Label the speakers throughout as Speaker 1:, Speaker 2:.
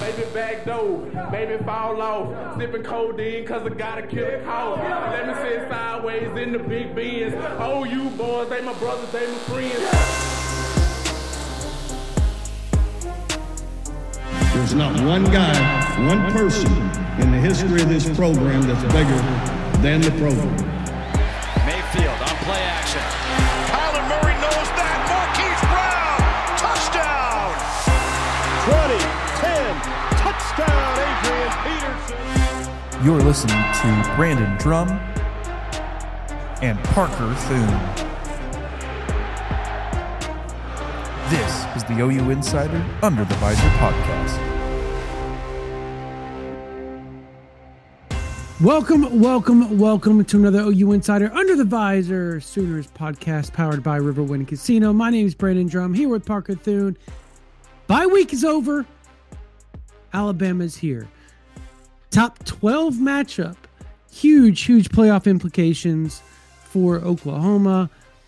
Speaker 1: Maybe back door, maybe fall off. Sipping codeine cause I gotta kill a cough. Let me sit sideways in the big Benz. Oh, you boys, they my brothers, they my friends.
Speaker 2: There's not one guy, one person in the history of this program that's bigger than the program.
Speaker 3: Mayfield on play action. Kyler Murray knows that. Marquise Brown, touchdown. 20, 10, touchdown, Adrian Peterson.
Speaker 4: You're listening to Brandon Drum and Parker Thune. This is the OU Insider Under the Visor podcast.
Speaker 5: Welcome to another OU Insider Under the Visor Sooners podcast powered by Riverwind Casino. My name is Brandon Drum, here with Parker Thune. Bye week is over. Alabama's here. Top 12 matchup. Huge playoff implications for Oklahoma.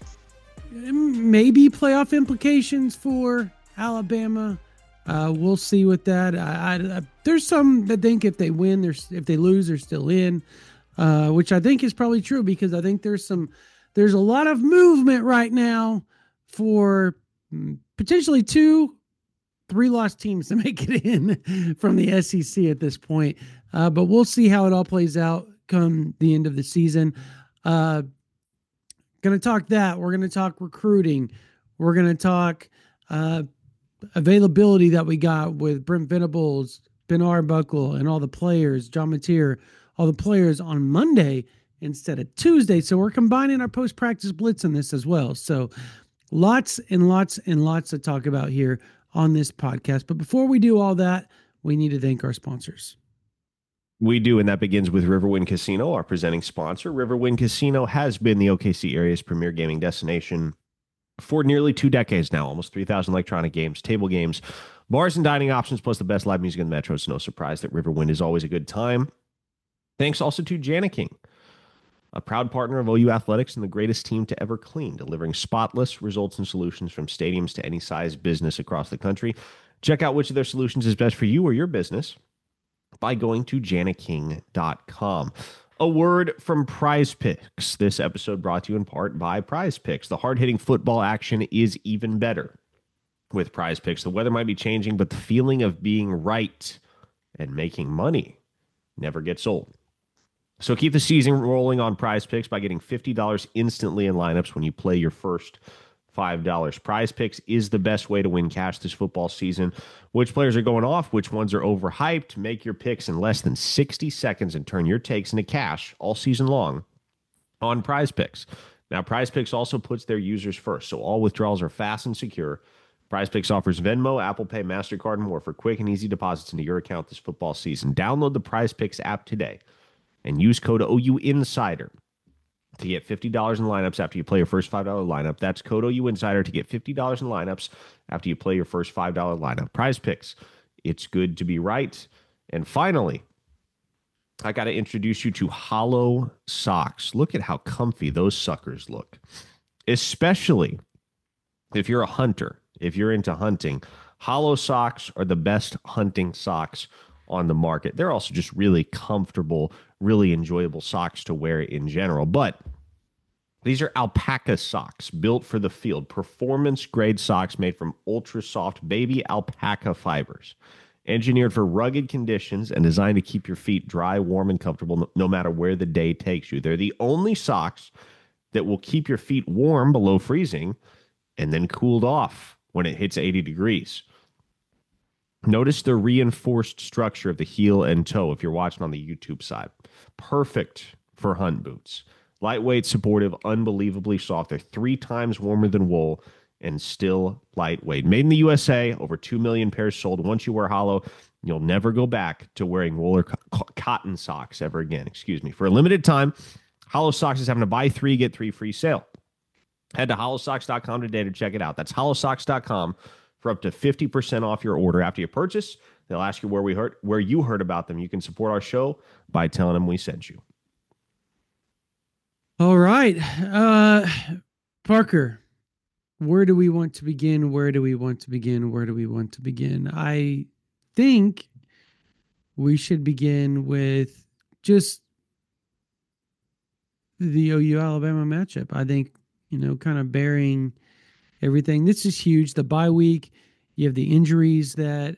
Speaker 5: Maybe playoff implications for Alabama. We'll see with that. There's some that think if they win, if they lose, they're still in, which I think is probably true because I think there's a lot of movement right now for potentially 2-3 lost teams to make it in from the SEC at this point. But we'll see how it all plays out come the end of the season. Going to talk that. We're going to talk recruiting. We're going to talk availability that we got with Brent Venables, Ben Arbuckle, and all the players, John Mateer, all the players on Monday instead of Tuesday. So we're combining our post-practice blitz in this as well. So lots to talk about here on this podcast. But before we do all that, we need to thank our sponsors.
Speaker 6: We do, and that begins with Riverwind Casino, our presenting sponsor. Riverwind Casino has been the OKC area's premier gaming destination for nearly 2 decades now. Almost 3,000 electronic games, table games, bars and dining options, plus the best live music in the metro. It's no surprise that Riverwind is always a good time. Thanks also to Jani-King, a proud partner of OU Athletics and the greatest team to ever clean, delivering spotless results and solutions from stadiums to any size business across the country. Check out which of their solutions is best for you or your business by going to janiking.com. A word from Prize Picks. This episode brought to you in part by Prize Picks. The hard-hitting football action is even better with Prize Picks. The weather might be changing, but the feeling of being right and making money never gets old. So keep the season rolling on Prize Picks by getting $50 instantly in lineups when you play your first $5. Prize Picks is the best way to win cash this football season. Which players are going off? Which ones are overhyped? Make your picks in less than 60 seconds and turn your takes into cash all season long on Prize Picks. Now, Prize Picks also puts their users first, so all withdrawals are fast and secure. Prize Picks offers Venmo, Apple Pay, MasterCard, and more for quick and easy deposits into your account this football season. Download the Prize Picks app today and use code OU Insider to get $50 in lineups after you play your first $5 lineup. That's code OU Insider to get $50 in lineups after you play your first $5 lineup. Prize Picks. It's good to be right. And finally, I got to introduce you to Hollow Socks. Look at how comfy those suckers look. Especially if you're a hunter, if you're into hunting. Hollow Socks are the best hunting socks on the market. They're also just really comfortable, really enjoyable socks to wear in general. But these are alpaca socks built for the field. Performance grade socks made from ultra soft baby alpaca fibers. Engineered for rugged conditions and designed to keep your feet dry, warm, and comfortable no matter where the day takes you. They're the only socks that will keep your feet warm below freezing and then cooled off when it hits 80 degrees. Notice the reinforced structure of the heel and toe if you're watching on the YouTube side. Perfect for hunt boots. Lightweight, supportive, unbelievably soft. They're 3 times warmer than wool and still lightweight. Made in the USA, over 2 million pairs sold. Once you wear Hollow, you'll never go back to wearing wool or cotton socks ever again. For a limited time, Hollow Socks is having a buy 3, get 3 free sale. Head to hollowsocks.com today to check it out. That's hollowsocks.com for up to 50% off your order. After you purchase, they'll ask you where you heard about them. You can support our show by telling them we sent you.
Speaker 5: All right. Parker, where do we want to begin? I think we should begin with just the OU Alabama matchup. I think, kind of bearing everything. This is huge. The bye week, you have the injuries that,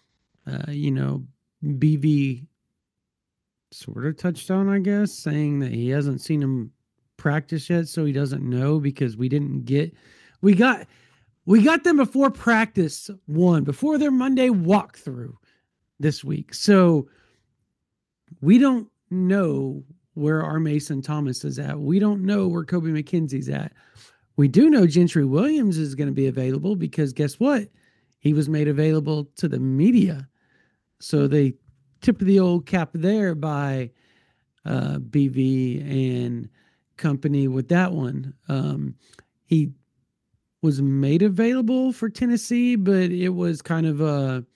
Speaker 5: BV sort of touched on, I guess, saying that he hasn't seen him practice yet, so he doesn't know because we got them before practice one, before their Monday walkthrough this week. So we don't know where our Mason Thomas is at. We don't know where Kobe McKenzie's at. We do know Gentry Williams is going to be available because guess what? He was made available to the media. So they tipped the old cap there by BV and company with that one. He was made available for Tennessee, but it was kind of an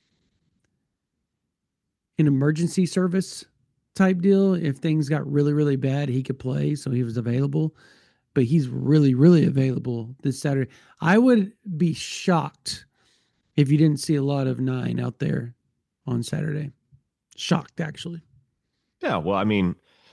Speaker 5: emergency service type deal. If things got really, really bad, he could play. So he was available, but he's really, really available this Saturday. I would be shocked if you didn't see a lot of 9 out there on Saturday. Shocked, actually.
Speaker 6: Yeah, well, I mean,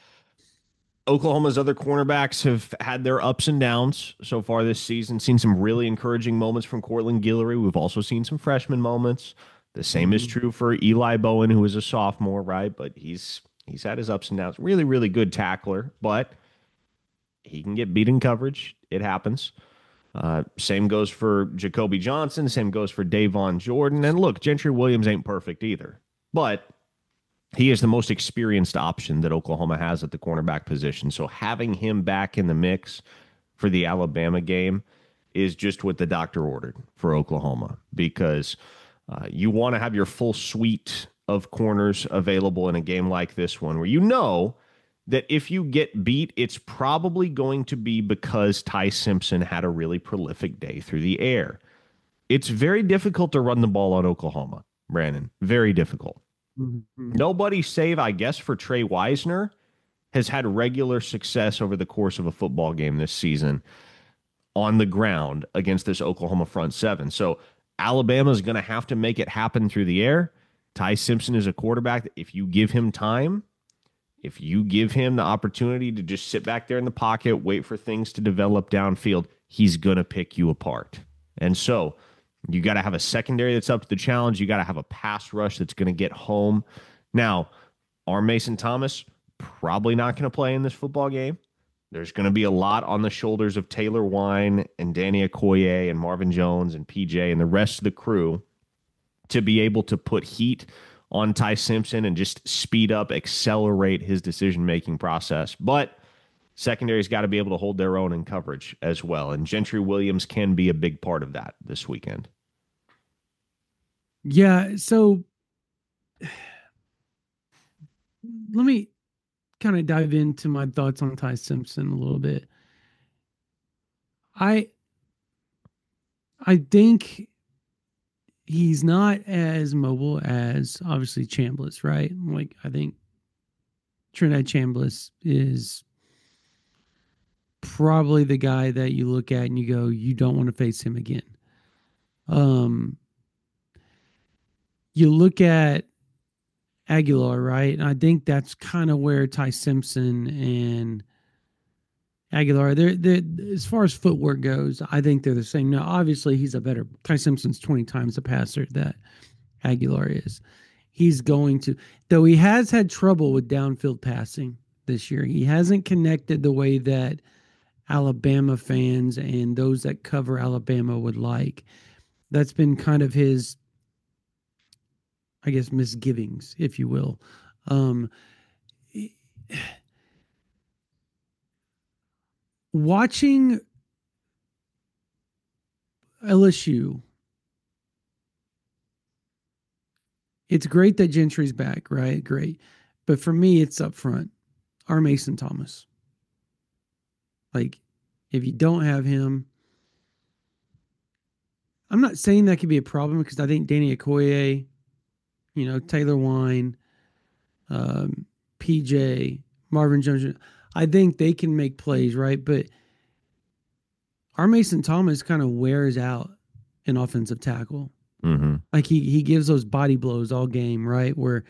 Speaker 6: Oklahoma's other cornerbacks have had their ups and downs so far this season. Seen some really encouraging moments from Cortland Guillory. We've also seen some freshman moments. The same is true for Eli Bowen, who is a sophomore, right? But he's had his ups and downs. Really, really good tackler, but he can get beat in coverage. It happens. Same goes for Jacoby Johnson. Same goes for Davon Jordan. And look, Gentry Williams ain't perfect either, but he is the most experienced option that Oklahoma has at the cornerback position. So having him back in the mix for the Alabama game is just what the doctor ordered for Oklahoma, because you want to have your full suite of corners available in a game like this one, where you know that if you get beat, it's probably going to be because Ty Simpson had a really prolific day through the air. It's very difficult to run the ball on Oklahoma, Brandon. Very difficult. Mm-hmm. Nobody save, I guess, for Trey Wisner has had regular success over the course of a football game this season on the ground against this Oklahoma front seven. So Alabama's going to have to make it happen through the air. Ty Simpson is a quarterback that if you give him time, if you give him the opportunity to just sit back there in the pocket, wait for things to develop downfield, he's going to pick you apart. And so you got to have a secondary that's up to the challenge. You got to have a pass rush that's going to get home. Now, our Mason Thomas probably not going to play in this football game. There's going to be a lot on the shoulders of Taylor Wine and Danny Okoye and Marvin Jones and PJ and the rest of the crew to be able to put heat on Ty Simpson and just speed up, accelerate his decision-making process. But secondary's got to be able to hold their own in coverage as well. And Gentry Williams can be a big part of that this weekend.
Speaker 5: Yeah, so let me kind of dive into my thoughts on Ty Simpson a little bit. I think he's not as mobile as obviously Chambliss, right? Like, I think Trinidad Chambliss is probably the guy that you look at and you go, you don't want to face him again. You look at Aguilar, right? And I think that's kind of where Ty Simpson and Aguilar, they're as far as footwork goes, I think they're the same. Now, obviously, Ty Simpson's 20 times the passer that Aguilar is. He's going to, though he has had trouble with downfield passing this year. He hasn't connected the way that Alabama fans and those that cover Alabama would like. That's been kind of his, I guess, misgivings, if you will. Watching LSU, it's great that Gentry's back, right? Great. But for me, it's up front. Our Mason Thomas. Like, if you don't have him, I'm not saying that could be a problem because I think Danny Okoye, Taylor Wine, PJ, Marvin Jones, I think they can make plays, right? But our Mason Thomas kind of wears out an offensive tackle. Mm-hmm. Like he gives those body blows all game, right? Where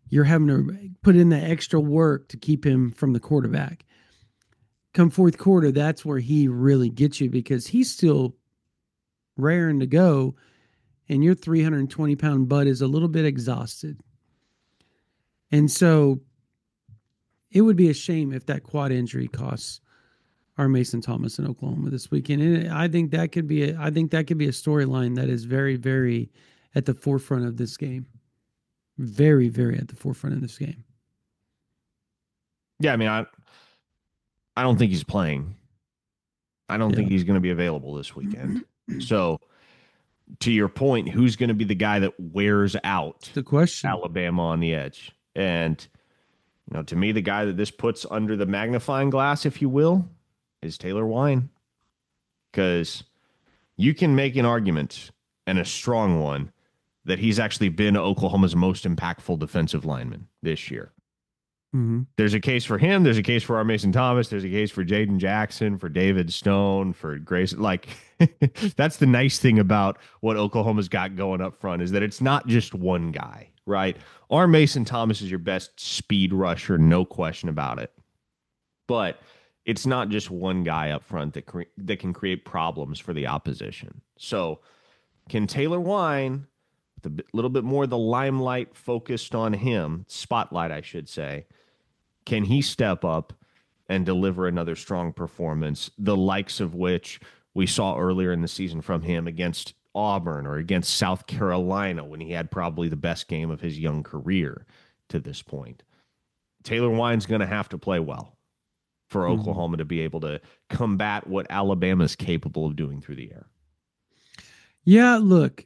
Speaker 5: you're having to put in that extra work to keep him from the quarterback. Come fourth quarter, that's where he really gets you because he's still raring to go, and your 320-pound butt is a little bit exhausted. And so it would be a shame if that quad injury costs our Mason Thomas in Oklahoma this weekend. And I think that could be a storyline that is very, very at the forefront of this game. Very, very at the forefront of this game.
Speaker 6: Yeah, I mean, I don't think he's playing. I don't think he's going to be available this weekend. So, to your point, who's going to be the guy that wears out
Speaker 5: the question?
Speaker 6: Alabama on the edge? And, to me, the guy that this puts under the magnifying glass, if you will, is Taylor Wine. Because you can make an argument, and a strong one, that he's actually been Oklahoma's most impactful defensive lineman this year.
Speaker 5: Mm-hmm.
Speaker 6: There's a case for him. There's a case for our Mason Thomas. There's a case for Jaden Jackson, for David Stone, for Grayson. Like, that's the nice thing about what Oklahoma's got going up front is that it's not just one guy, right? Our Mason Thomas is your best speed rusher, no question about it. But it's not just one guy up front that can create problems for the opposition. So can Taylor Wine, with a little bit more of the limelight focused on him, spotlight, I should say, can he step up and deliver another strong performance, the likes of which we saw earlier in the season from him against Auburn or against South Carolina when he had probably the best game of his young career to this point? Taylor Wine's going to have to play well for Oklahoma to be able to combat what Alabama is capable of doing through the air.
Speaker 5: Yeah, look,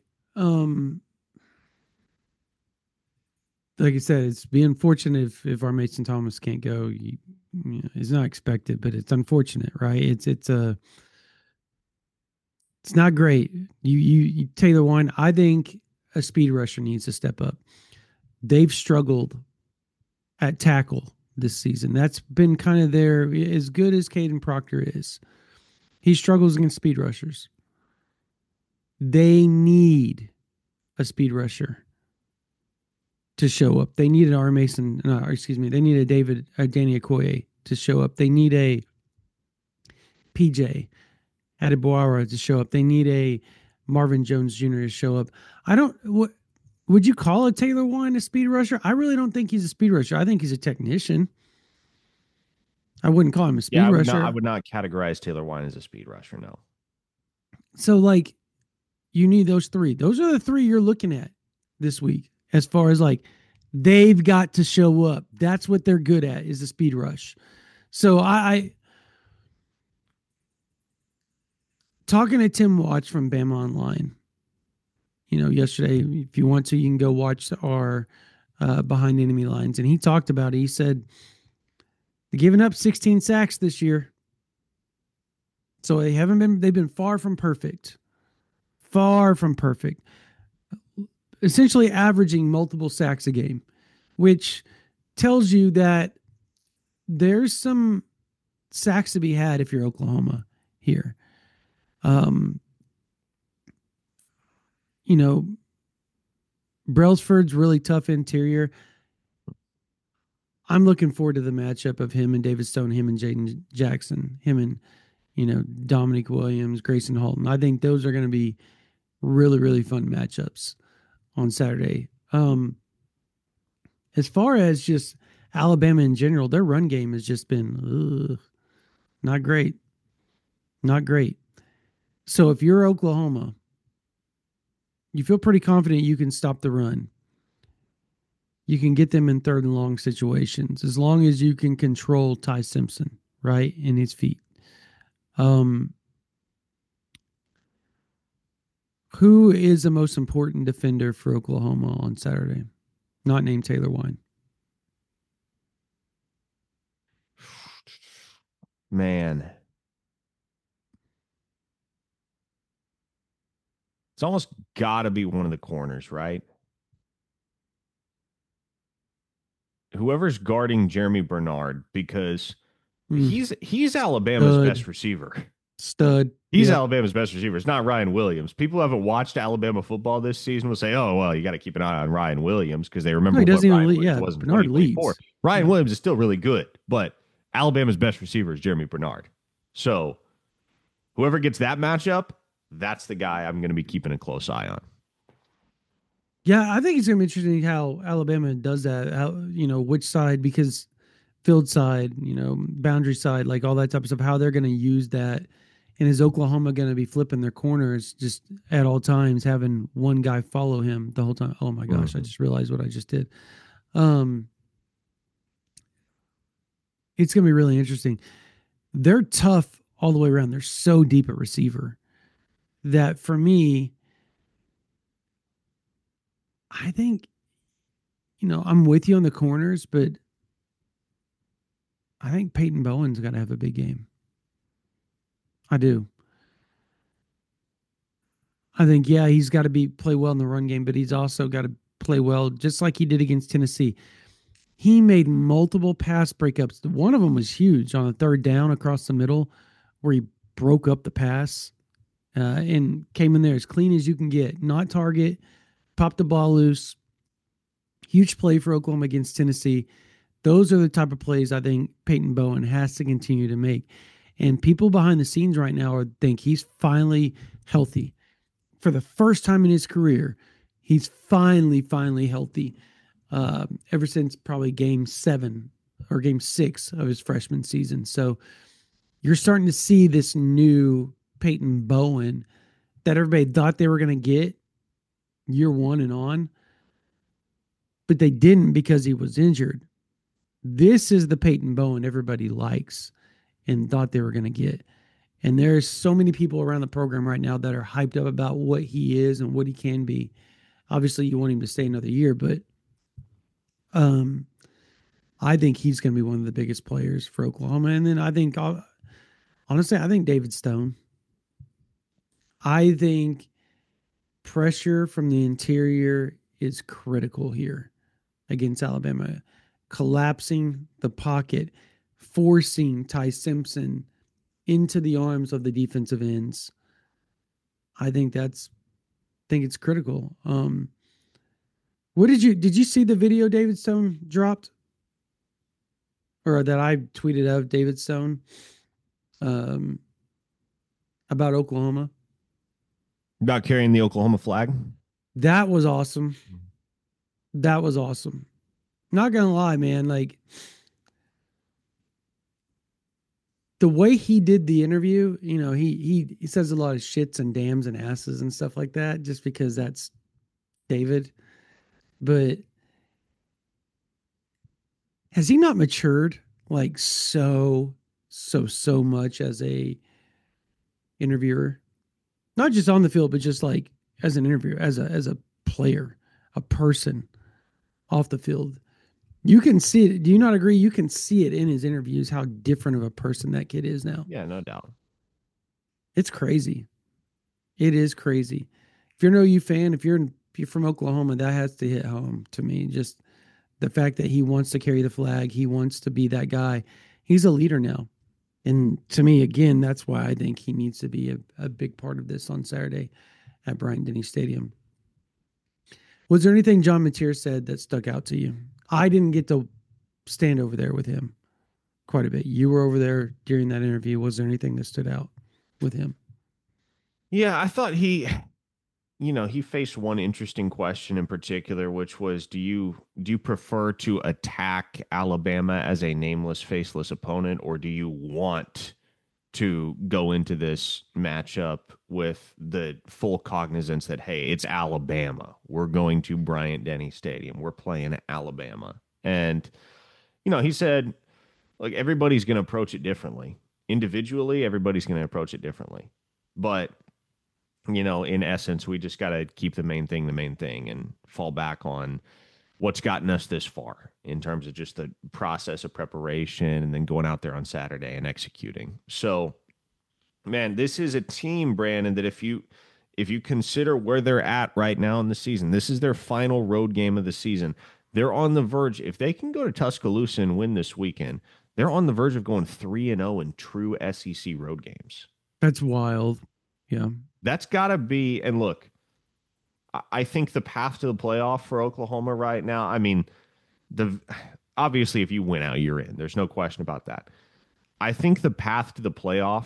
Speaker 5: like I said, it's be unfortunate if our Mason Thomas can't go. It's not expected, but it's unfortunate, right? It's not great. You Taylor Wine, I think a speed rusher needs to step up. They've struggled at tackle this season. That's been kind of their, as good as Caden Proctor is, he struggles against speed rushers. They need a speed rusher to show up. They need an R. Mason, they need a Danny Okoye to show up. They need a PJ Adebawara to show up. They need a Marvin Jones Jr. to show up. Would you call a Taylor Wine a speed rusher? I really don't think he's a speed rusher. I think he's a technician. I wouldn't call him a speed rusher.
Speaker 6: I would not categorize Taylor Wine as a speed rusher, no.
Speaker 5: So, you need those three. Those are the three you're looking at this week as far as, they've got to show up. That's what they're good at, is the speed rush. So, I talking to Tim Watts from Bama Online, yesterday, if you want to, you can go watch our Behind Enemy Lines. And he talked about it. He said, they're giving up 16 sacks this year. So they've been far from perfect. Far from perfect. Essentially averaging multiple sacks a game, which tells you that there's some sacks to be had if you're Oklahoma here. Brailsford's really tough interior. I'm looking forward to the matchup of him and David Stone, him and Jaden Jackson, him and, Dominic Williams, Grayson Halton. I think those are going to be really, really fun matchups on Saturday. As far as just Alabama in general, their run game has just been not great. Not great. So if you're Oklahoma, you feel pretty confident you can stop the run. You can get them in third and long situations as long as you can control Ty Simpson, right, in his feet. Who is the most important defender for Oklahoma on Saturday? Not named Taylor Wine.
Speaker 6: Man. It's almost got to be one of the corners, right? Whoever's guarding Jeremy Bernard, because he's Alabama's best receiver.
Speaker 5: Stud.
Speaker 6: He's
Speaker 5: Yep.
Speaker 6: Alabama's best receiver. It's not Ryan Williams. People who haven't watched Alabama football this season will say, "Oh, well, you got to keep an eye on Ryan Williams," because they remember
Speaker 5: No, he
Speaker 6: what
Speaker 5: doesn't even
Speaker 6: Ryan
Speaker 5: lead.
Speaker 6: Williams
Speaker 5: Yeah,
Speaker 6: was in
Speaker 5: Bernard
Speaker 6: 2024.
Speaker 5: leads.
Speaker 6: Ryan Williams is still really good, but Alabama's best receiver is Jeremy Bernard. So whoever gets that matchup, that's the guy I'm going to be keeping a close eye on.
Speaker 5: Yeah, I think it's going to be interesting how Alabama does that. How, which side, because field side, boundary side, like all that type of stuff, how they're going to use that. And is Oklahoma going to be flipping their corners just at all times, having one guy follow him the whole time? Oh my gosh, I just realized what I just did. It's going to be really interesting. They're tough all the way around. They're so deep at receiver that for me, I think, I'm with you on the corners, but I think Peyton Bowen's got to have a big game. I do. I think, he's got to play well in the run game, but he's also got to play well, just like he did against Tennessee. He made multiple pass breakups. One of them was huge on a third down across the middle where he broke up the pass and came in there as clean as you can get. Not target, popped the ball loose. Huge play for Oklahoma against Tennessee. Those are the type of plays I think Peyton Bowen has to continue to make. And people behind the scenes right now think he's finally healthy. For the first time in his career, he's finally healthy. Ever since probably game 7 or game 6 of his freshman season. So you're starting to see this new Peyton Bowen that everybody thought they were going to get year 1 and on, but they didn't because he was injured. This is the Peyton Bowen everybody likes and thought they were going to get. And there's so many people around the program right now that are hyped up about what he is and what he can be. Obviously, you want him to stay another year, but I think he's going to be one of the biggest players for Oklahoma. And then I think, honestly, I think David Stone. I think pressure from the interior is critical here against Alabama. Collapsing the pocket, forcing Ty Simpson into the arms of the defensive ends. I think it's critical. Did you see the video David Stone dropped? Or that I tweeted of David Stone about Oklahoma?
Speaker 6: About carrying the Oklahoma flag?
Speaker 5: That was awesome. That was awesome. Not gonna lie, man. Like, the way he did the interview, he says a lot of shits and dams and asses and stuff like that just because that's David. But has he not matured like so much as a interviewer? Not just on the field, but just like as an interviewer, as a player, a person off the field. You can see it. Do you not agree? You can see it in his interviews how different of a person that kid is now.
Speaker 6: Yeah, no doubt.
Speaker 5: It's crazy. It is crazy. If you're an OU fan, if you're from Oklahoma, that has to hit home to me. Just the fact that he wants to carry the flag, he wants to be that guy. He's a leader now. And to me, again, that's why I think he needs to be a big part of this on Saturday at Bryant-Denny Stadium. Was there anything John Mateer said that stuck out to you? I didn't get to stand over there with him quite a bit. You were over there during that interview. Was there anything that stood out with him?
Speaker 6: Yeah, I thought he faced one interesting question in particular, which was, do you prefer to attack Alabama as a nameless, faceless opponent, or do you want to go into this matchup with the full cognizance that, hey, it's Alabama. We're going to Bryant-Denny Stadium. We're playing Alabama. And, he said, like, everybody's going to approach it differently. Individually, everybody's going to approach it differently. But, in essence, we just got to keep the main thing and fall back on what's gotten us this far in terms of just the process of preparation and then going out there on Saturday and executing. So, man, this is a team, Brandon, that if you consider where they're at right now in the season, this is their final road game of the season. They're on the verge. If they can go to Tuscaloosa and win this weekend, they're on the verge of going 3-0 in true SEC road games.
Speaker 5: That's wild. Yeah.
Speaker 6: That's got to be. And look, I think the path to the playoff for Oklahoma right now, I mean, obviously if you win out, you're in. There's no question about that. I think the path to the playoff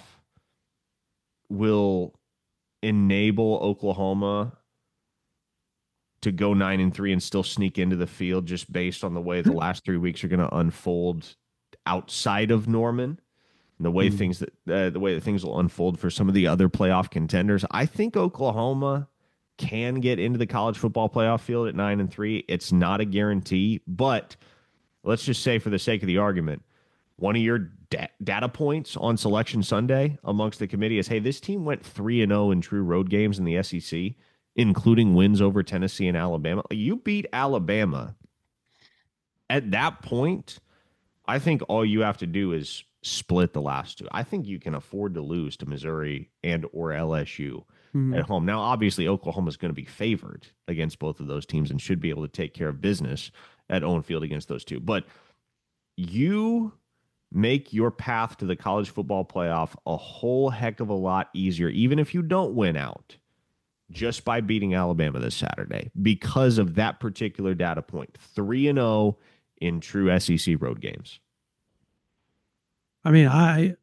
Speaker 6: will enable Oklahoma to go 9-3 and still sneak into the field just based on the way the last 3 weeks are going to unfold outside of Norman, and the way the way that things will unfold for some of the other playoff contenders. I think Oklahoma can get into the college football playoff field at 9-3. It's not a guarantee, but let's just say for the sake of the argument, one of your data points on Selection Sunday amongst the committee is, hey, this team went 3-0 in true road games in the SEC, including wins over Tennessee and Alabama. You beat Alabama. At that point, I think all you have to do is split the last two. I think you can afford to lose to Missouri and or LSU at home. Now, obviously, Oklahoma is going to be favored against both of those teams and should be able to take care of business at Owen Field against those two. But you make your path to the college football playoff a whole heck of a lot easier, even if you don't win out, just by beating Alabama this Saturday because of that particular data point. 3-0 in true SEC road games.
Speaker 5: I mean, I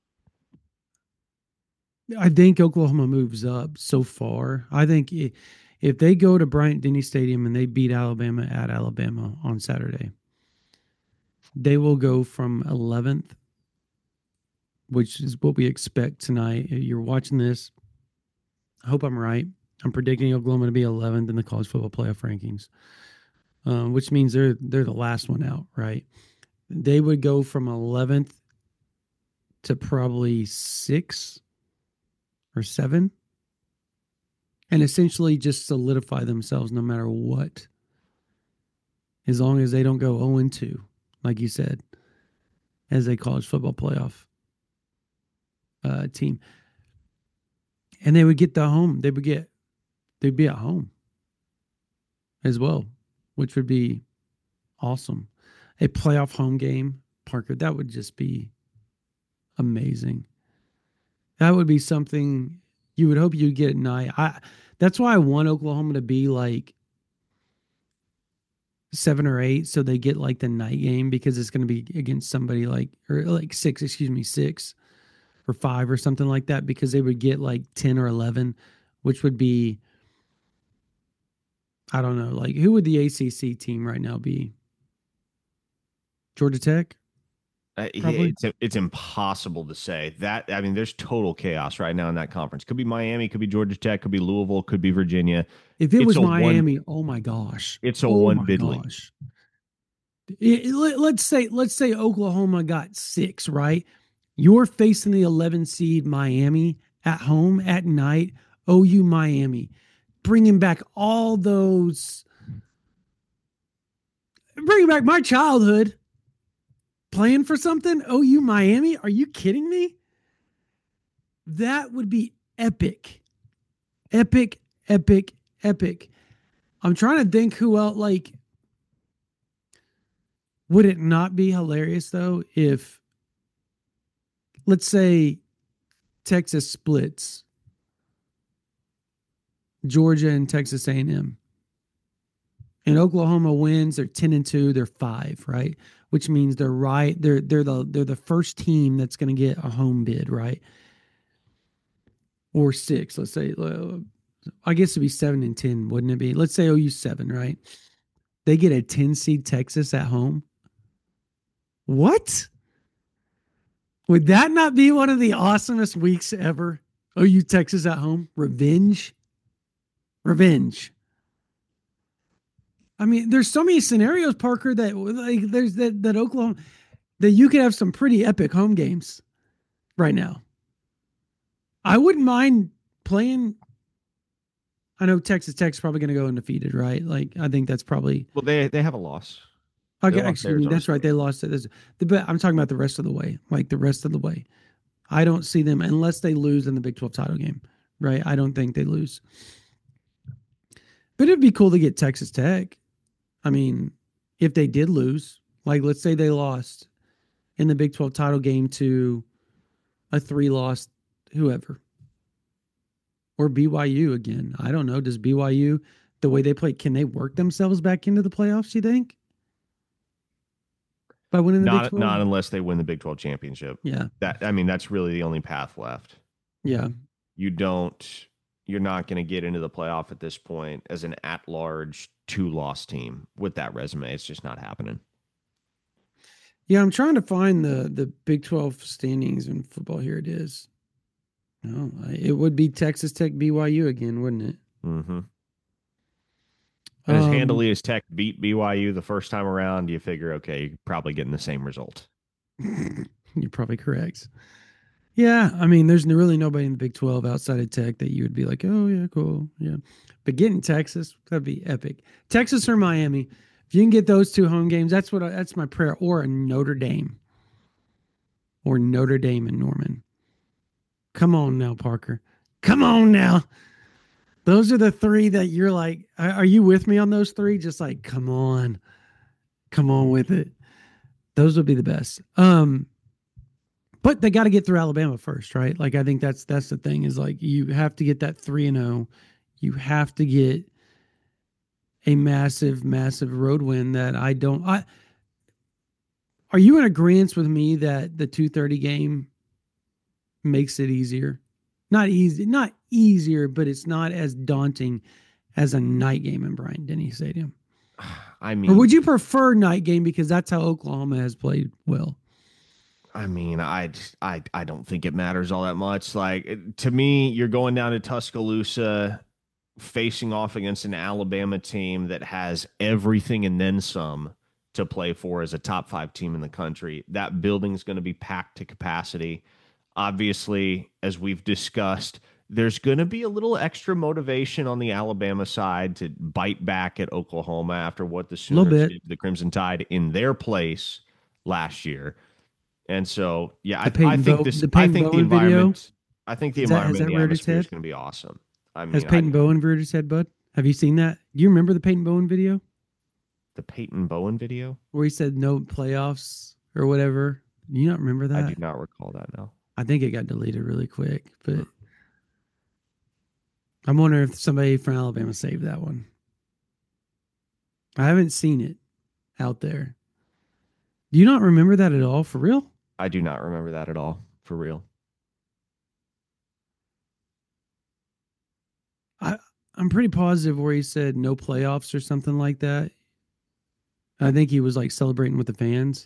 Speaker 5: think Oklahoma moves up so far. I think if they go to Bryant-Denny Stadium and they beat Alabama at Alabama on Saturday, they will go from 11th, which is what we expect tonight. You're watching this. I hope I'm right. I'm predicting Oklahoma to be 11th in the college football playoff rankings, which means they're the last one out, right? They would go from 11th to probably 6 or 7 and essentially just solidify themselves no matter what, as long as they don't go 0-2, like you said, as a college football playoff team. And they would get the home. They'd be at home as well, which would be awesome. A playoff home game, Parker, that would just be amazing. That would be something you would hope you'd get at night. That's why I want Oklahoma to be like 7 or 8, so they get like the night game, because it's going to be against somebody like 6 or 5 or something like that, because they would get like 10 or 11, which would be, I don't know, like who would the ACC team right now be? Georgia Tech?
Speaker 6: It's impossible to say that. I mean, there's total chaos right now in that conference. Could be Miami, could be Georgia Tech, could be Louisville, could be Virginia.
Speaker 5: If it was Miami, oh my gosh,
Speaker 6: it's a one-bid league.
Speaker 5: Let's say Oklahoma got 6, right? You're facing the 11 seed Miami at home at night. OU Miami, bringing back all those, bringing back my childhood. Playing for something? OU Miami? Are you kidding me? That would be epic. Epic, epic, epic. I'm trying to think who else, like, would it not be hilarious, though, if, let's say, Texas splits Georgia and Texas A&M, and Oklahoma wins, they're 10-2, they're 5, right? Which means they're right. They're the first team that's going to get a home bid, right? Or 6, let's say. I guess it'd be 7 and 10, wouldn't it be? Let's say OU 7, right? They get a 10 seed Texas at home. What? Would that not be one of the awesomest weeks ever? OU Texas at home, revenge. I mean, there's so many scenarios, Parker, that like there's that Oklahoma, that you could have some pretty epic home games right now. I wouldn't mind playing. I know Texas Tech's probably going to go undefeated, right? Like, I think that's probably.
Speaker 6: Well, they have a loss.
Speaker 5: Okay, excuse me, that's right. They lost it. But I'm talking about the rest of the way. Like the rest of the way, I don't see them unless they lose in the Big 12 title game, right? I don't think they lose. But it'd be cool to get Texas Tech. I mean, if they did lose, like let's say they lost in the Big 12 title game to a 3-loss whoever. Or BYU again. I don't know. Does BYU, the way they play, can they work themselves back into the playoffs, you think? By winning the Big 12?
Speaker 6: Not unless they win the Big 12 championship.
Speaker 5: Yeah.
Speaker 6: That's really the only path left.
Speaker 5: Yeah.
Speaker 6: You're not going to get into the playoff at this point as an at-large 2-loss team with that resume. It's just not happening.
Speaker 5: Yeah, I'm trying to find the Big 12 standings in football. Here it is. No, it would be Texas Tech BYU again, wouldn't it?
Speaker 6: Mm-hmm. And as handily as Tech beat BYU the first time around, you figure, okay, you're probably getting the same result.
Speaker 5: You're probably correct. Yeah, I mean, there's really nobody in the Big 12 outside of Tech that you would be like, oh, yeah, cool. Yeah. But getting Texas, that'd be epic. Texas or Miami. If you can get those 2 home games, that's my prayer. Or a Notre Dame. Or Notre Dame and Norman. Come on now, Parker. Come on now. Those are the 3 that you're like, are you with me on those 3? Just like, come on. Come on with it. Those would be the best. But they got to get through Alabama first, right? Like, I think that's the thing is like, you have to get that 3-0. You have to get a massive, massive road win that are you in agreement with me that the 2:30 game makes it easier? Not easier, but it's not as daunting as a night game in Bryant-Denny Stadium.
Speaker 6: I mean,
Speaker 5: or would you prefer night game because that's how Oklahoma has played well?
Speaker 6: I mean, I don't think it matters all that much. Like, to me, you're going down to Tuscaloosa, facing off against an Alabama team that has everything and then some to play for as a top 5 team in the country. That building's going to be packed to capacity. Obviously, as we've discussed, there's going to be a little extra motivation on the Alabama side to bite back at Oklahoma after what the Sooners did to the Crimson Tide in their place last year. And so, yeah, I think the environment in the atmosphere is going to be awesome. I mean,
Speaker 5: has Peyton Bowen reared his head, bud? Have you seen that? Do you remember the Peyton Bowen video?
Speaker 6: The Peyton Bowen video?
Speaker 5: Where he said no playoffs or whatever. Do you not remember that?
Speaker 6: I do not recall that, no.
Speaker 5: I think it got deleted really quick, but I'm wondering if somebody from Alabama saved that one. I haven't seen it out there. Do you not remember that at all? For real?
Speaker 6: I do not remember that at all. For real.
Speaker 5: I'm pretty positive where he said no playoffs or something like that. I think he was like celebrating with the fans.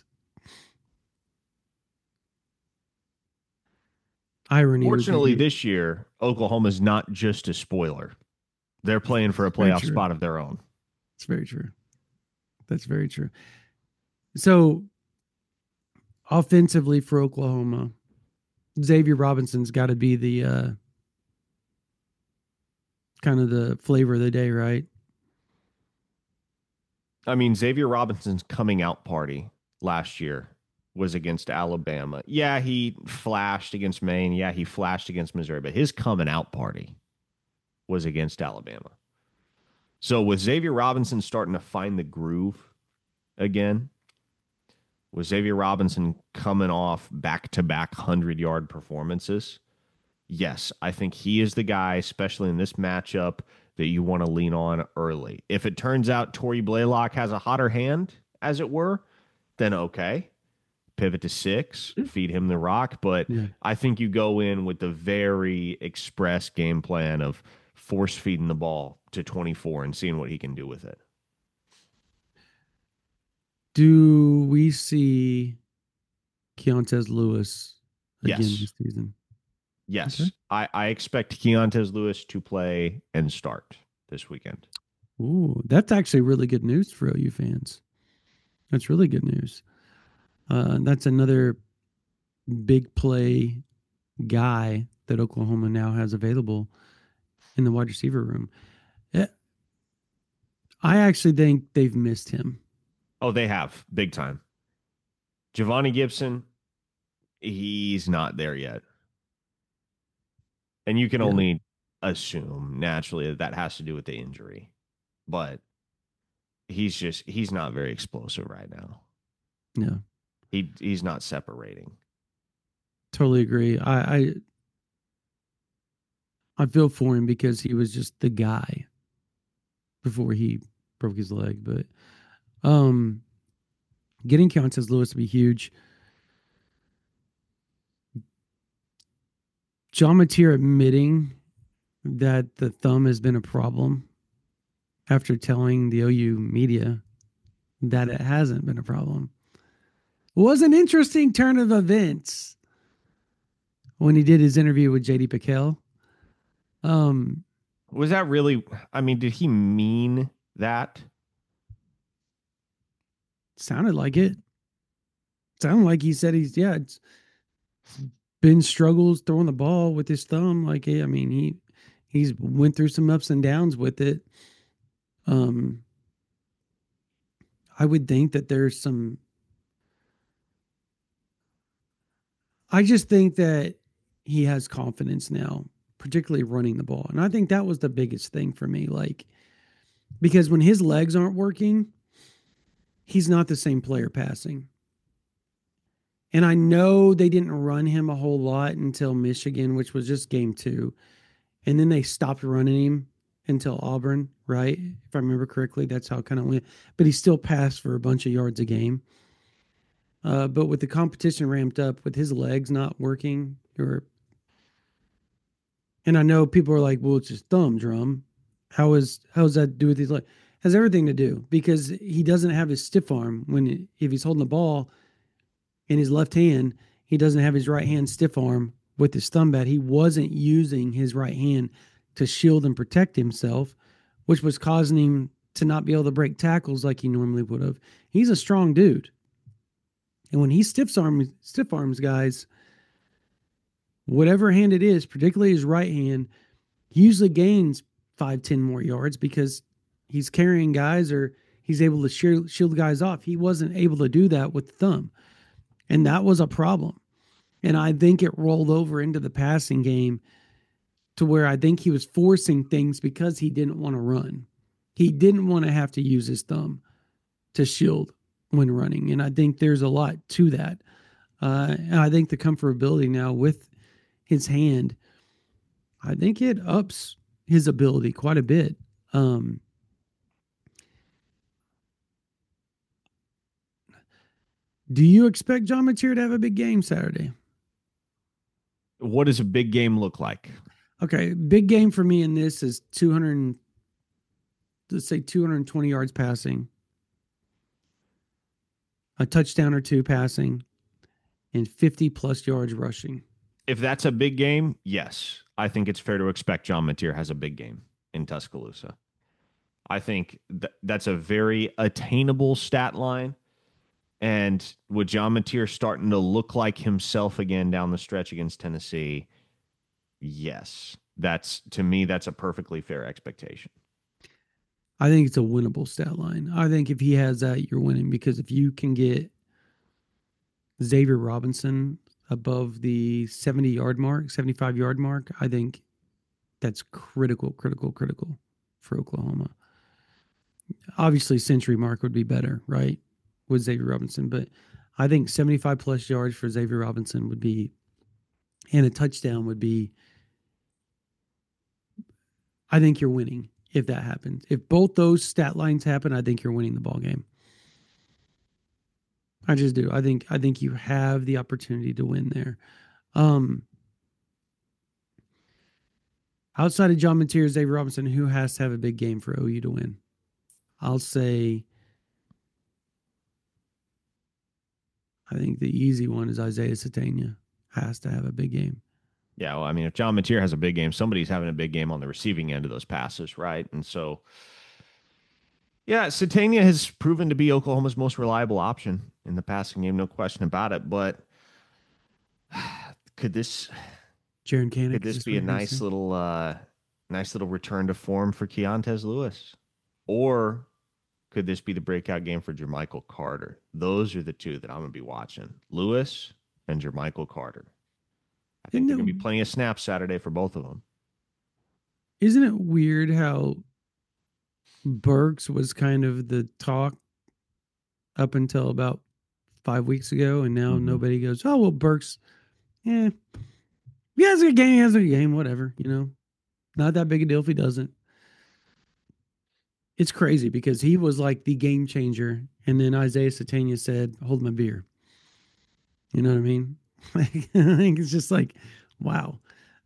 Speaker 5: Irony.
Speaker 6: Fortunately, this year, Oklahoma's not just a spoiler. They're playing for a playoff spot of their own.
Speaker 5: It's very true. That's very true. So, offensively for Oklahoma, Xavier Robinson's got to be the kind of the flavor of the day, right?
Speaker 6: I mean, Xavier Robinson's coming out party last year was against Alabama. Yeah, he flashed against Maine. Yeah, he flashed against Missouri. But his coming out party was against Alabama. So with Xavier Robinson starting to find the groove again, with Xavier Robinson coming off back-to-back 100-yard performances, yes, I think he is the guy, especially in this matchup, that you want to lean on early. If it turns out Torrey Blaylock has a hotter hand, as it were, then okay. Pivot to 6, feed him the rock. But I think you go in with the very express game plan of force feeding the ball to 24 and seeing what he can do with it.
Speaker 5: Do we see Keontez Lewis again this season?
Speaker 6: Yes. Okay. I expect Keontez Lewis to play and start this weekend.
Speaker 5: Ooh, that's actually really good news for OU fans. That's really good news. That's another big play guy that Oklahoma now has available in the wide receiver room. I actually think they've missed him.
Speaker 6: Oh, they have. Big time. Giovanni Gibson, he's not there yet. And you can only assume naturally that has to do with the injury. But he's not very explosive right now.
Speaker 5: No.
Speaker 6: He's not separating.
Speaker 5: Totally agree. I feel for him because he was just the guy before he broke his leg. But getting Keontez Lewis to be huge. John Mateer admitting that the thumb has been a problem after telling the OU media that it hasn't been a problem. It was an interesting turn of events when he did his interview with JD PicKell.
Speaker 6: Was that really, I mean, did he mean that?
Speaker 5: Sounded like it. Sounded like he said it's been struggles throwing the ball with his thumb. Like, I mean, he's went through some ups and downs with it. I would think that there's some. I just think that he has confidence now, particularly running the ball. And I think that was the biggest thing for me. Like, because when his legs aren't working, he's not the same player passing. And I know they didn't run him a whole lot until Michigan, which was just game 2. And then they stopped running him until Auburn, right? If I remember correctly, that's how it kind of went. But he still passed for a bunch of yards a game. But with the competition ramped up, with his legs not working, and I know people are like, well, it's his thumb, Drum. How's that to do with his leg? Has everything to do, because he doesn't have his stiff arm if he's holding the ball in his left hand. He doesn't have his right hand stiff arm with his thumb bat. He wasn't using his right hand to shield and protect himself, which was causing him to not be able to break tackles like he normally would have. He's a strong dude. And when he stiff arms guys, whatever hand it is, particularly his right hand, he usually gains 5-10 more yards because he's carrying guys or he's able to shield guys off. He wasn't able to do that with the thumb. And that was a problem. And I think it rolled over into the passing game to where I think he was forcing things because he didn't want to run. He didn't want to have to use his thumb to shield when running. And I think there's a lot to that. And I think the comfortability now with his hand, I think it ups his ability quite a bit. Do you expect John Mateer to have a big game Saturday?
Speaker 6: What does a big game look like?
Speaker 5: Okay, big game for me in this is 220 yards passing, a touchdown or 2 passing, and 50-plus yards rushing.
Speaker 6: If that's a big game, yes. I think it's fair to expect John Mateer has a big game in Tuscaloosa. I think that's a very attainable stat line. And with John Mateer starting to look like himself again down the stretch against Tennessee, yes, to me, that's a perfectly fair expectation.
Speaker 5: I think it's a winnable stat line. I think if he has that, you're winning, because if you can get Xavier Robinson above the 75-yard mark, I think that's critical for Oklahoma. Obviously, century mark would be better, right, with Xavier Robinson, but I think 75-plus yards for Xavier Robinson would be, and a touchdown would be, I think you're winning if that happens. If both those stat lines happen, I think you're winning the ball game. I just do. I think you have the opportunity to win there. Outside of John Mateer, Xavier Robinson, who has to have a big game for OU to win? I'll say, I think the easy one is Isaiah Satania. Has to have a big game.
Speaker 6: Yeah, well, I mean, if John Mateer has a big game, somebody's having a big game on the receiving end of those passes, right? And so, yeah, Satania has proven to be Oklahoma's most reliable option in the passing game, no question about it. But could this be a nice little return to form for Keontez Lewis? Or could this be the breakout game for Jermichael Carter? Those are the two that I'm going to be watching. Lewis and Jermichael Carter. I think there are going to be plenty of snaps Saturday for both of them.
Speaker 5: Isn't it weird how Burks was kind of the talk up until about 5 weeks ago, and now nobody goes, oh, well, Burks, he has a good game, whatever, you know. Not that big a deal if he doesn't. It's crazy because he was like the game changer. And then Isaiah Satania said, hold my beer. You know what I mean? Like, I think it's just like, wow.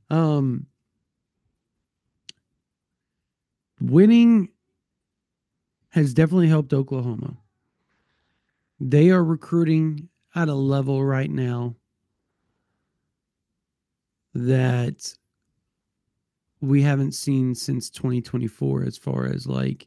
Speaker 5: Winning has definitely helped Oklahoma. They are recruiting at a level right now that we haven't seen since 2024 as far as like,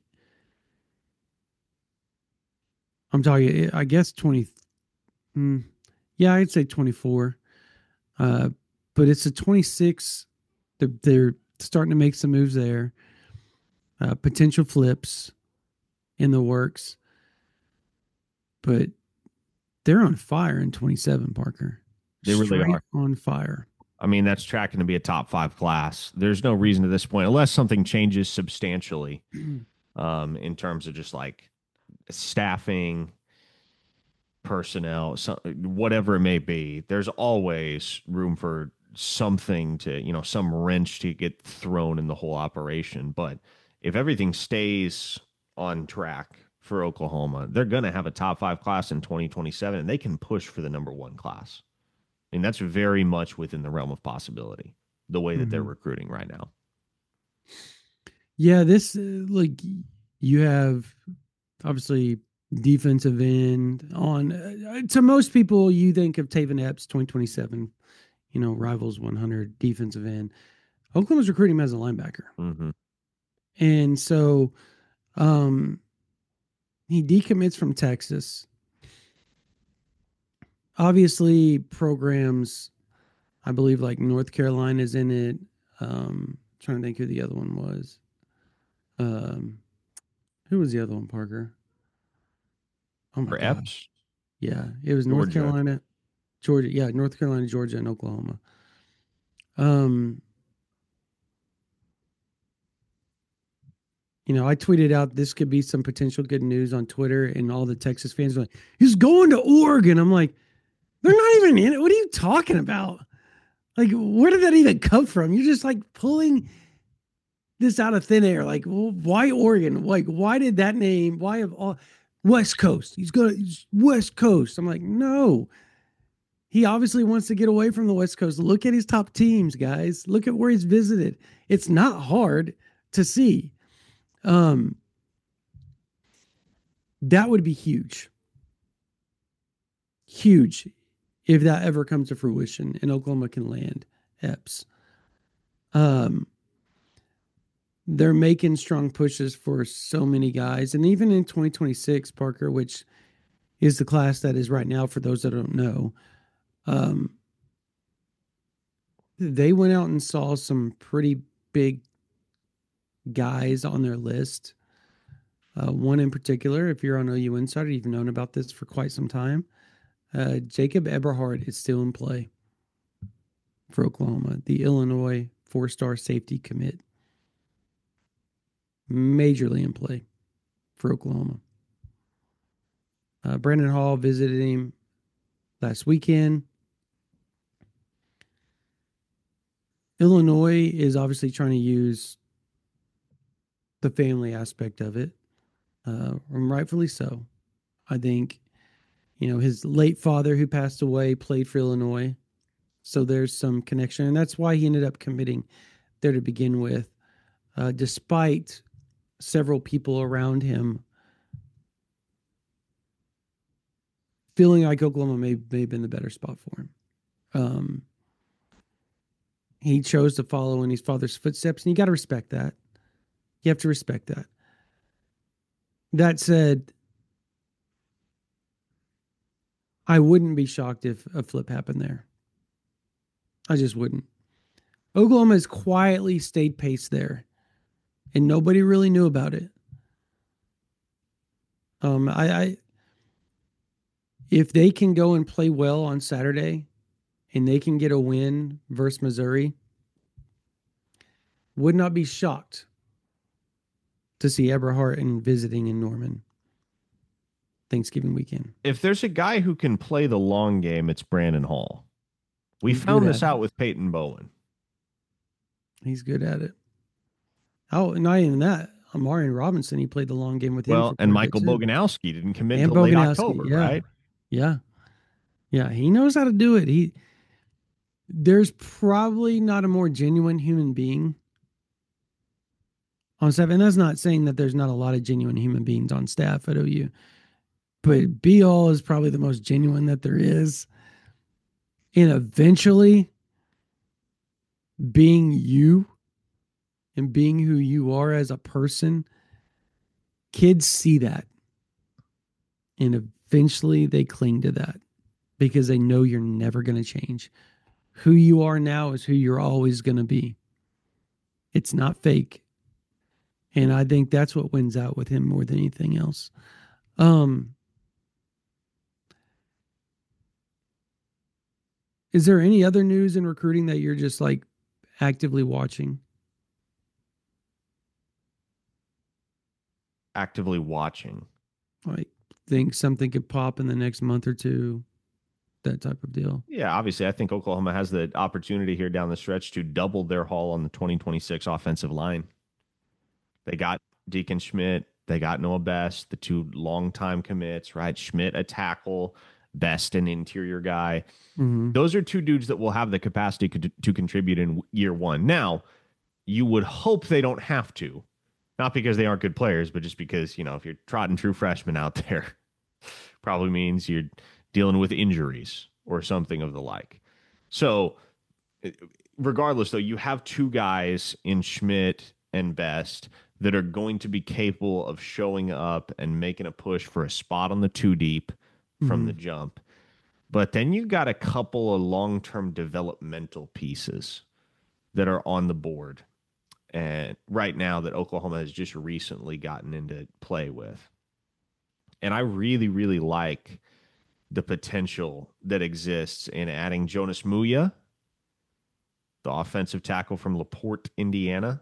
Speaker 5: I'm talking, I guess 20. Yeah, I'd say 24. But it's a 26. They're starting to make some moves there. Potential flips in the works. But they're on fire in 27, Parker.
Speaker 6: They really
Speaker 5: Straight
Speaker 6: are
Speaker 5: on fire.
Speaker 6: I mean, that's tracking to be a top 5 class. There's no reason at this point, unless something changes substantially in terms of just like staffing, personnel, whatever it may be. There's always room for something to, some wrench to get thrown in the whole operation. But if everything stays on track for Oklahoma, they're going to have a top 5 class in 2027, and they can push for the number 1 class. I mean, that's very much within the realm of possibility, the way that they're recruiting right now.
Speaker 5: Yeah, this, like, you have obviously defensive end on. To most people, you think of Taven Epps, 2027, Rivals 100 defensive end. Oklahoma's recruiting him as a linebacker.
Speaker 6: Mm-hmm.
Speaker 5: And so he decommits from Texas. Obviously, programs, I believe, like North Carolina is in it. Trying to think who the other one was. Who was the other one, Parker? Oh my
Speaker 6: For
Speaker 5: gosh.
Speaker 6: Epps?
Speaker 5: Yeah, it was North Carolina, Georgia. Yeah, North Carolina, Georgia, and Oklahoma. I tweeted out this could be some potential good news on Twitter, and all the Texas fans were like, he's going to Oregon. I'm like, they're not even in it. What are you talking about? Like, where did that even come from? You're just like pulling this out of thin air. Like, well, why Oregon? Like, why did that name? Why of all West Coast? He's West Coast. I'm like, no. He obviously wants to get away from the West Coast. Look at his top teams, guys. Look at where he's visited. It's not hard to see. That would be huge. Huge if that ever comes to fruition and Oklahoma can land Epps. They're making strong pushes for so many guys. And even in 2026, Parker, which is the class that is right now for those that don't know, they went out and saw some pretty big guys on their list. One in particular, if you're on OU Insider, you've known about this for quite some time. Jacob Eberhardt is still in play for Oklahoma, the Illinois 4-star safety commit. Majorly in play for Oklahoma. Brandon Hall visited him last weekend. Illinois is obviously trying to use the family aspect of it, and rightfully so. I think, his late father who passed away played for Illinois, so there's some connection, and that's why he ended up committing there to begin with, despite several people around him feeling like Oklahoma may have been the better spot for him. He chose to follow in his father's footsteps, and you got to respect that. You have to respect that. That said, I wouldn't be shocked if a flip happened there. I just wouldn't. Oklahoma has quietly stayed pace there, and nobody really knew about it. If they can go and play well on Saturday, and they can get a win versus Missouri, would not be shocked to see Eberhardt and visiting in Norman Thanksgiving weekend.
Speaker 6: If there's a guy who can play the long game, it's Brandon Hall. We found this out with Peyton Bowen.
Speaker 5: He's good at it. Oh, not even that. Amarian Robinson, he played the long game with him.
Speaker 6: Well, and Michael Boganowski didn't commit
Speaker 5: and
Speaker 6: until late
Speaker 5: Boganowski,
Speaker 6: October,
Speaker 5: yeah.
Speaker 6: right?
Speaker 5: Yeah. Yeah. He knows how to do it. There's probably not a more genuine human being on staff. And that's not saying that there's not a lot of genuine human beings on staff at OU. But Beal is probably the most genuine that there is. And eventually, being you and being who you are as a person, kids see that. And eventually they cling to that because they know you're never going to change. Who you are now is who you're always going to be. It's not fake. And I think that's what wins out with him more than anything else. Is there any other news in recruiting that you're just like actively watching?
Speaker 6: Actively watching.
Speaker 5: Like, think something could pop in the next month or two, that type of deal.
Speaker 6: Yeah, obviously, I think Oklahoma has the opportunity here down the stretch to double their haul on the 2026 offensive line. They got Deacon Schmidt. They got Noah Best, the two longtime commits, right? Schmidt, a tackle, Best, an interior guy.
Speaker 5: Mm-hmm.
Speaker 6: Those are two dudes that will have the capacity to contribute in year one. Now, you would hope they don't have to. Not because they aren't good players, but just because, if you're trotting true freshmen out there, probably means you're dealing with injuries or something of the like. So regardless, though, you have two guys in Schmidt and Best that are going to be capable of showing up and making a push for a spot on the two deep from the jump. But then you got a couple of long-term developmental pieces that are on the board. And right now that Oklahoma has just recently gotten into play with. And I really, really like the potential that exists in adding Jonas Muya, the offensive tackle from LaPorte, Indiana,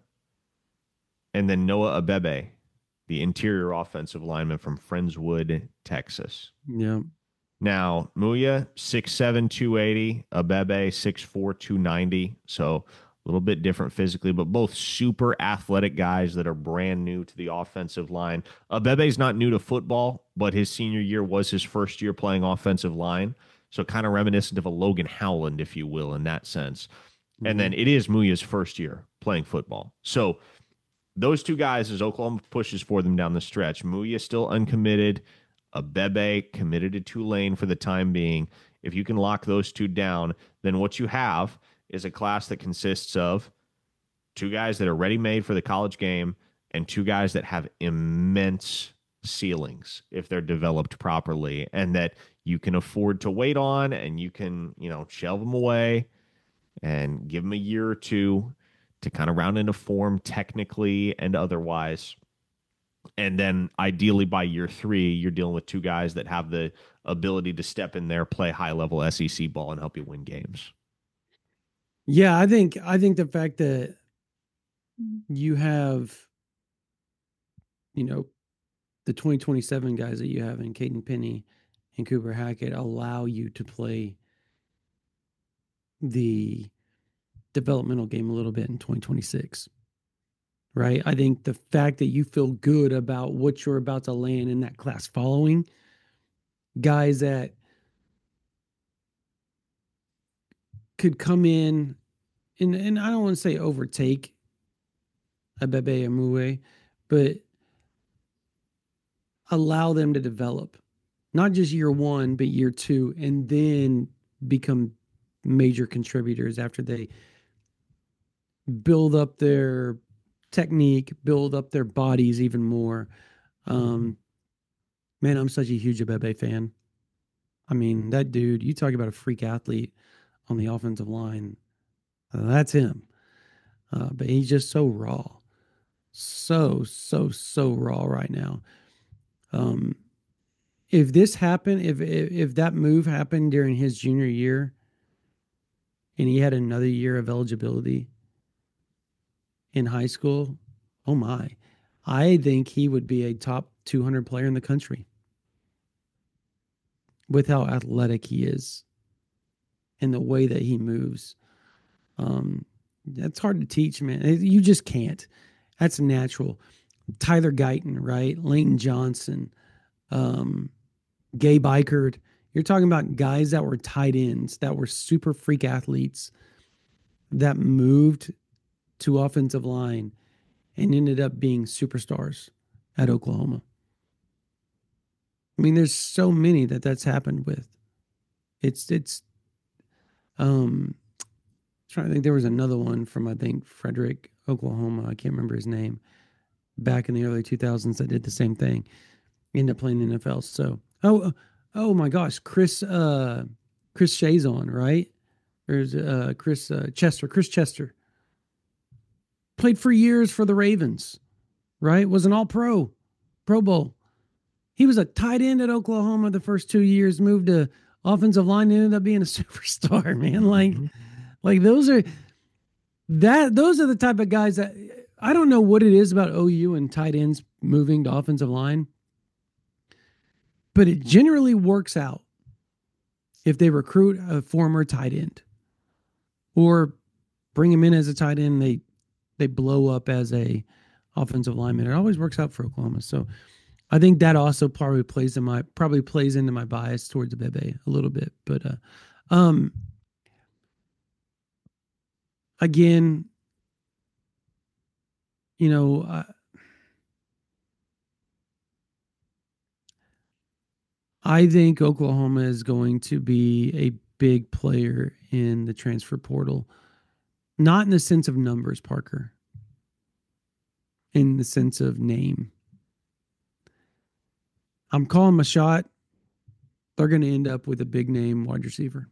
Speaker 6: and then Noah Abebe, the interior offensive lineman from Friendswood, Texas.
Speaker 5: Yeah.
Speaker 6: Now, Muya, 6'7", 280, Abebe, 6'4", 290. So a little bit different physically, but both super athletic guys that are brand new to the offensive line. Abebe's not new to football, but his senior year was his first year playing offensive line. So kind of reminiscent of a Logan Howland, if you will, in that sense. Mm-hmm. And then it is Muya's first year playing football. So those two guys, as Oklahoma pushes for them down the stretch, Muya still uncommitted, Abebe committed to Tulane for the time being. If you can lock those two down, then what you have is a class that consists of two guys that are ready-made for the college game and two guys that have immense ceilings if they're developed properly and that you can afford to wait on and you can, shelve them away and give them a year or two to kind of round into form technically and otherwise. And then ideally by year 3, you're dealing with two guys that have the ability to step in there, play high-level SEC ball, and help you win games.
Speaker 5: Yeah, I think the fact that you have, the 2027 guys that you have in Caden Penny and Cooper Hackett allow you to play the developmental game a little bit in 2026. Right? I think the fact that you feel good about what you're about to land in that class following, guys that could come in and I don't want to say overtake Abebe Amue, but allow them to develop, not just year 1, but year 2, and then become major contributors after they build up their technique, build up their bodies even more. Man, I'm such a huge Abebe fan. I mean, that dude, you talk about a freak athlete on the offensive line. That's him. But he's just so raw. So raw right now. If this happened, if that move happened during his junior year and he had another year of eligibility in high school, oh my, I think he would be a top 200 player in the country with how athletic he is and the way that he moves. That's hard to teach, man. You just can't. That's natural. Tyler Guyton, right? Leighton Johnson, Gabe Ikard. You're talking about guys that were tight ends, that were super freak athletes, that moved to offensive line and ended up being superstars at Oklahoma. I mean, there's so many that's happened with. It's trying to think, there was another one from, I think, Frederick, Oklahoma. I can't remember his name. Back in the early 2000s that did the same thing. Ended up playing in the NFL. So, oh my gosh, Chris Chazon, right? There's Chris Chester. Played for years for the Ravens, right? Was an All-Pro Bowl. He was a tight end at Oklahoma the first 2 years, moved to offensive line, ended up being a superstar, man. Like those are the type of guys that I don't know what it is about OU and tight ends moving to offensive line, but it generally works out if they recruit a former tight end or bring him in as a tight end. They blow up as a offensive lineman. It always works out for Oklahoma. So I think that also probably plays into my bias towards Bebe a little bit. But again, you know, I think Oklahoma is going to be a big player in the transfer portal. Not in the sense of numbers, Parker. In the sense of name. I'm calling my shot. They're going to end up with a big name wide receiver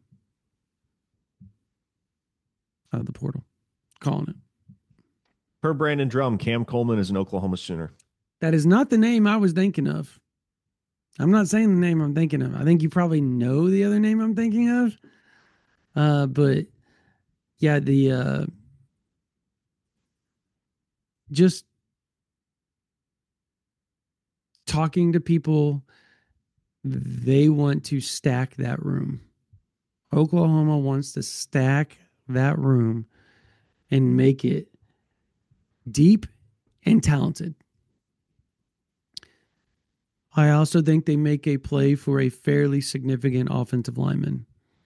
Speaker 5: out of the portal. Calling it.
Speaker 6: Per Brandon Drum, Cam Coleman is an Oklahoma Sooner.
Speaker 5: That is not the name I was thinking of. I'm not saying the name I'm thinking of. I think you probably know the other name I'm thinking of. But yeah, just talking to people, they want to stack that room. Oklahoma wants to stack that room and make it deep and talented. I also think they make a play for a fairly significant offensive lineman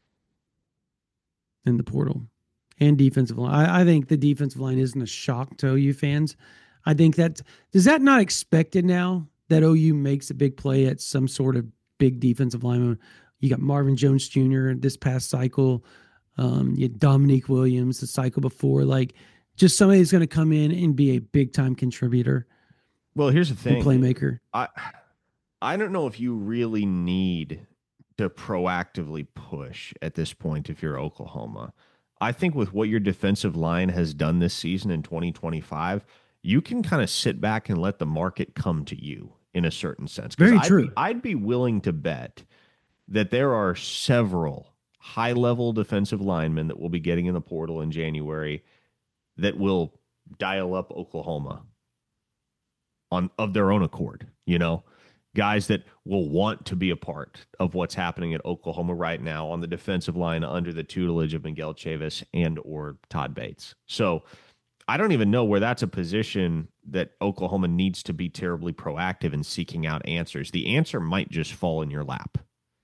Speaker 5: in the portal and defensive line. I think the defensive line isn't a shock to OU fans. I think is that not expected now that OU makes a big play at some sort of big defensive lineman? You got Marvin Jones Jr. this past cycle. You had Dominique Williams the cycle before. Like, just somebody that's going to come in and be a big time contributor.
Speaker 6: Well, here's the thing,
Speaker 5: playmaker.
Speaker 6: I don't know if you really need to proactively push at this point if you're Oklahoma. I think with what your defensive line has done this season in 2025, you can kind of sit back and let the market come to you in a certain sense.
Speaker 5: Very true.
Speaker 6: I'd be willing to bet that there are several high-level defensive linemen that will be getting in the portal in January that will dial up Oklahoma of their own accord, you know? Guys that will want to be a part of what's happening at Oklahoma right now on the defensive line under the tutelage of Miguel Chavis and or Todd Bates. So I don't even know where that's a position that Oklahoma needs to be terribly proactive in seeking out answers. The answer might just fall in your lap.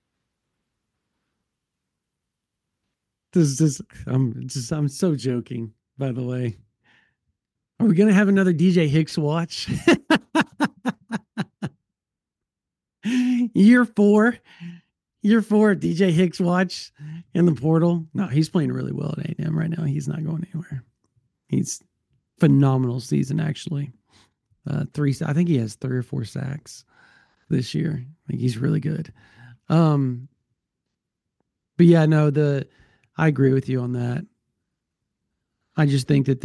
Speaker 5: I'm so joking, by the way. Are we going to have another DJ Hicks watch? Year four DJ Hicks watch in the portal. No, he's playing really well at A&M right now. He's not going anywhere. He's phenomenal season, actually. I think he has 3 or 4 sacks this year. Like, he's really good. But yeah, no, I agree with you on that. I just think that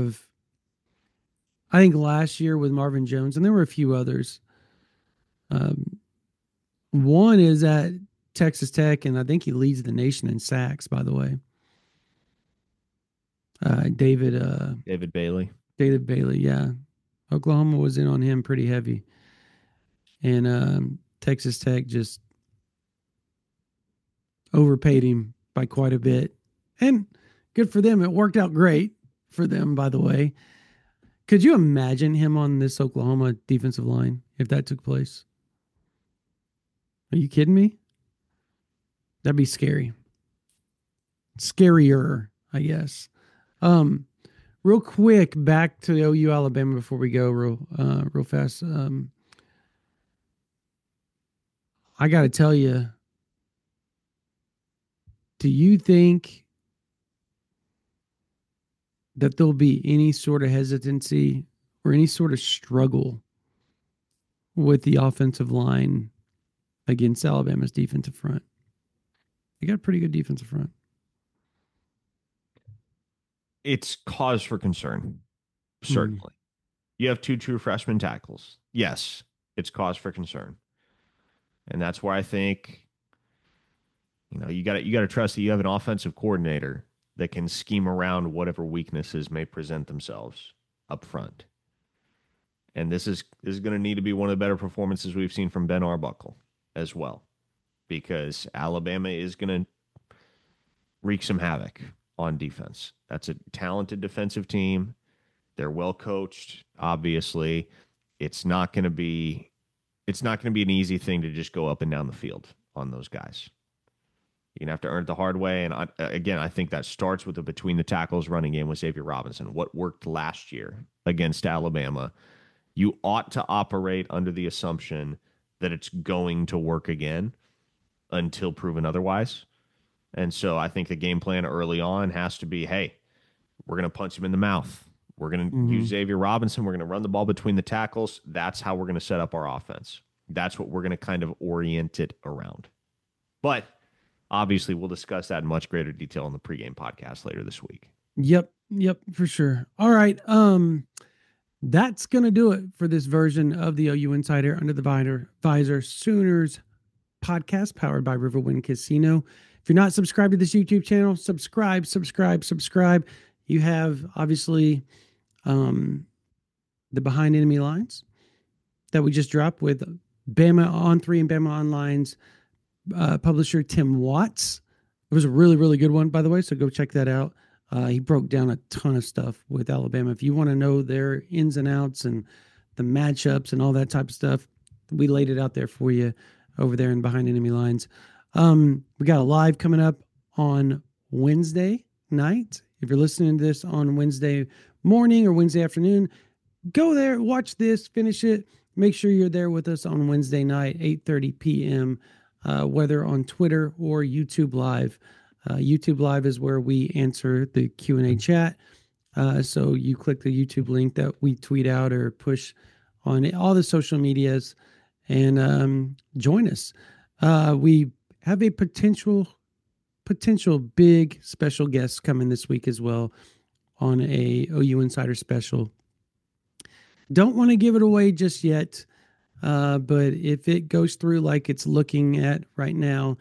Speaker 5: I think last year with Marvin Jones, and there were a few others. One is at Texas Tech, and I think he leads the nation in sacks, by the way. David Bailey. David Bailey, yeah. Oklahoma was in on him pretty heavy. And Texas Tech just overpaid him by quite a bit. And good for them. It worked out great for them, by the way. Could you imagine him on this Oklahoma defensive line if that took place? Are you kidding me? That'd be scary. Scarier, I guess. Real quick, back to OU Alabama before we go real fast. I got to tell you, do you think that there'll be any sort of hesitancy or any sort of struggle with the offensive line against Alabama's defensive front? They got a pretty good defensive front.
Speaker 6: It's cause for concern, certainly. You have 2 true freshman tackles. Yes, it's cause for concern. And that's where I think, you got to trust that you have an offensive coordinator that can scheme around whatever weaknesses may present themselves up front. And this is going to need to be one of the better performances we've seen from Ben Arbuckle as well, because Alabama is going to wreak some havoc on defense. That's a talented defensive team. They're well coached, obviously. It's not going to be an easy thing to just go up and down the field on those guys. You're going to have to earn it the hard way. And I think that starts with the between the tackles running game with Xavier Robinson. What worked last year against Alabama, you ought to operate under the assumption that it's going to work again until proven otherwise. And so I think the game plan early on has to be, hey, we're going to punch him in the mouth. We're going to use Xavier Robinson. We're going to run the ball between the tackles. That's how we're going to set up our offense. That's what we're going to kind of orient it around. But obviously, we'll discuss that in much greater detail in the pregame podcast later this week.
Speaker 5: Yep, for sure. All right. That's going to do it for this version of the OU Insider Under the Visor Sooners podcast powered by Riverwind Casino. If you're not subscribed to this YouTube channel, subscribe. You have, obviously, the Behind Enemy Lines that we just dropped with Bama On 3 and Bama Online's publisher Tim Watts. It was a really, really good one, by the way, so go check that out. He broke down a ton of stuff with Alabama. If you want to know their ins and outs and the matchups and all that type of stuff, we laid it out there for you over there in Behind Enemy Lines. We got a live coming up on Wednesday night. If you're listening to this on Wednesday morning or Wednesday afternoon, go there, watch this, finish it. Make sure you're there with us on Wednesday night, 8:30 p.m., whether on Twitter or YouTube Live. YouTube Live is where we answer the Q&A chat. So you click the YouTube link that we tweet out or push on all the social medias and join us. We have a potential big special guest coming this week as well on a OU Insider special. Don't want to give it away just yet, but if it goes through like it's looking at right now,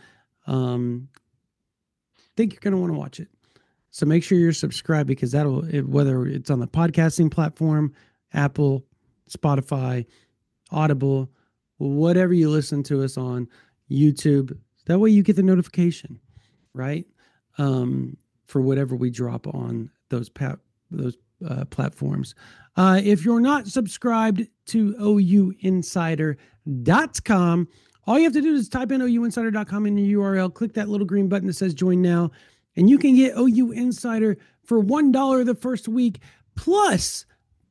Speaker 5: think you're going to want to watch it. So make sure you're subscribed, because whether it's on the podcasting platform, Apple, Spotify, Audible, whatever you listen to us on, YouTube, that way you get the notification, right? For whatever we drop on those platforms. If you're not subscribed to OUinsider.com, all you have to do is type in OUinsider.com in the URL, click that little green button that says join now, and you can get OU Insider for $1 the first week, plus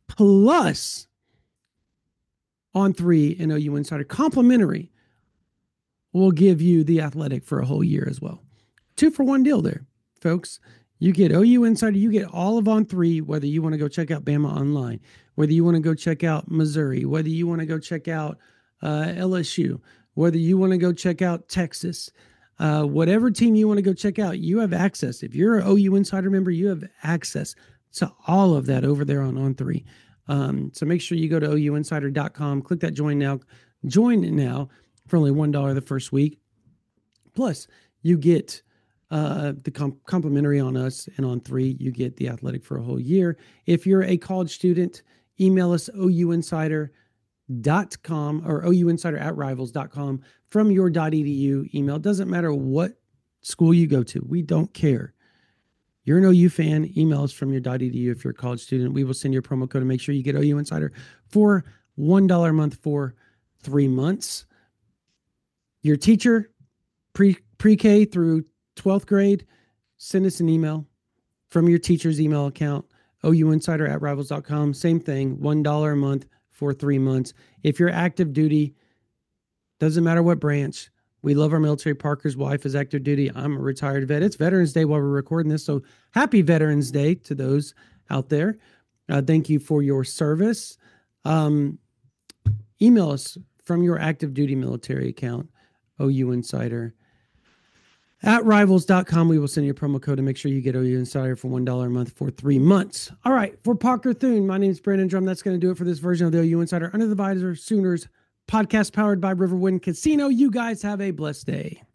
Speaker 5: on 3 and OU Insider complimentary. We'll give you The Athletic for a whole year as well. 2-for-1 deal there, folks. You get OU Insider, you get all of On 3, whether you want to go check out Bama Online, whether you want to go check out Missouri, whether you want to go check out LSU, whether you want to go check out Texas, whatever team you want to go check out, you have access. If you're an OU Insider member, you have access to all of that over there on 3. So make sure you go to OUinsider.com, click that join now for only $1 the first week. Plus, you get the complimentary on us, and on 3, you get The Athletic for a whole year. If you're a college student, email us OUinsider.com or OUinsider@rivals.com from your .edu email. It doesn't matter what school you go to. We don't care. you're an OU fan, email us from your.edu if you're a college student. We will send you a promo code to make sure you get OU Insider for $1 a month for 3 months. Your teacher, pre-K through 12th grade, send us an email from your teacher's email account, ouinsider@rivals.com. Same thing, $1 a month for 3 months. If you're active duty, doesn't matter what branch. We love our military. Parker's wife is active duty. I'm a retired vet. It's Veterans Day while we're recording this, so happy Veterans Day to those out there. Thank you for your service. Email us from your active duty military account, ouinsider@rivals.com. We will send you a promo code to make sure you get OU Insider for $1 a month for 3 months. All right, for Parker Thune, my name is Brandon Drum. That's going to do it for this version of the OU Insider Under the Visor Sooners podcast powered by Riverwind Casino. You guys have a blessed day.